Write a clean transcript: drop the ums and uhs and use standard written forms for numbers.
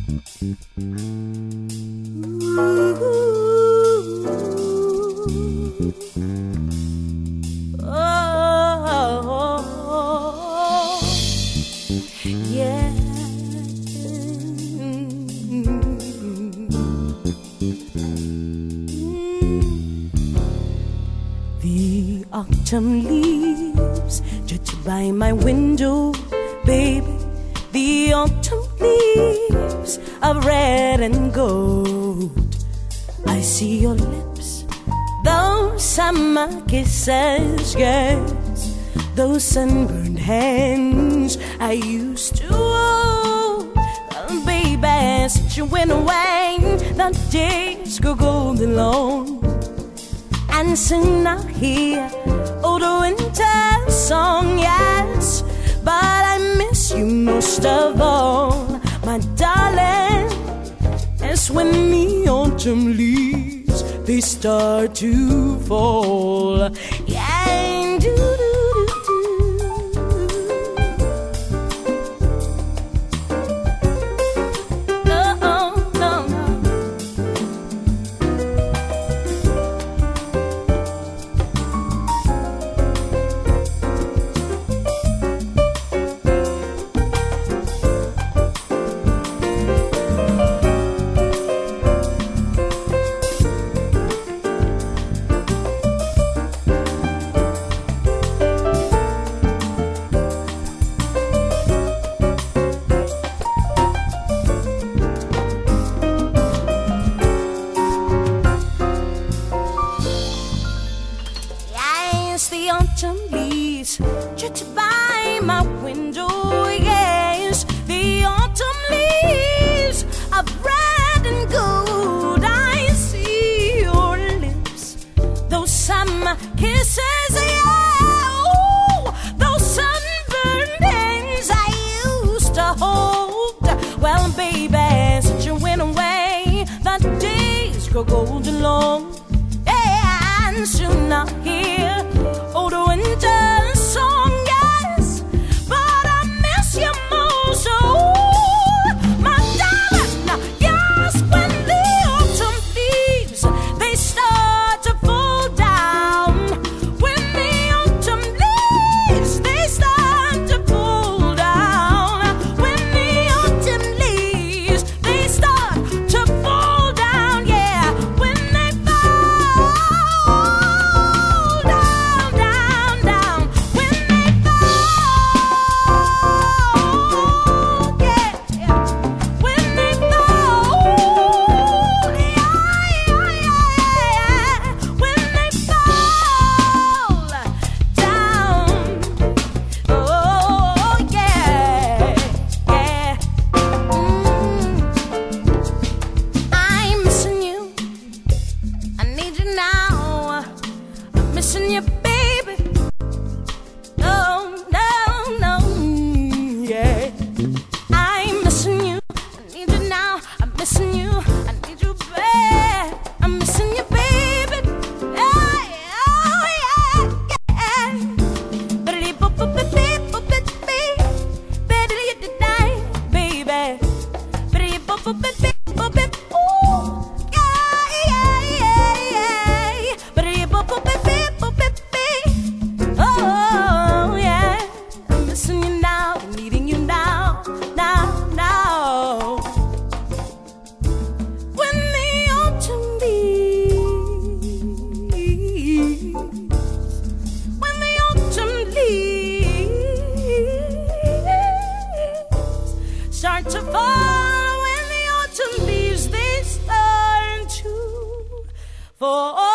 Yeah. The autumn leaves drift by my window, baby. The autumn leaves of red and gold. I see your lips, those summer kisses, yes, those sunburned hands I used to hold. Oh, baby, since you went away, the days go golden long. And soon I'll hear old winter song, yes, but I miss you most of all, my darling. It's when the autumn leaves, they start to fall. Yeah, do do do do. Oh, no, no. The autumn leaves drift by my window, yes. The autumn leaves of red and gold. I see your lips, those summer kisses, yeah. Oh, those sunburned hands I used to hold. Well, baby, since you went away, the days grow golden long. Yeah, and soon I'll hear old winter song, yes, but I miss you most, oh, my darling. Yes, when the autumn leaves, they start to fall down. When the autumn leaves, they start to fall down. When the autumn leaves, they start to fall down, yeah. When they fall down, down, when they fall, yeah, yeah. When they fall, yeah, yeah, yeah. When they fall down, oh, yeah, yeah. I'm missing you, I need you now. I'm missing you, baby. No, no, no, yeah. I'm missing you, I need you now. I'm missing you, I need you bad. I'm missing you, baby. Yeah, oh, yeah, yeah. Baby. Ooh, yeah, yeah, yeah, yeah. Oh, yeah. I'm missing you now, needing you now, now, now. When the autumn leaves, when the autumn leaves start to fall, when the autumn leaves, they start to fall.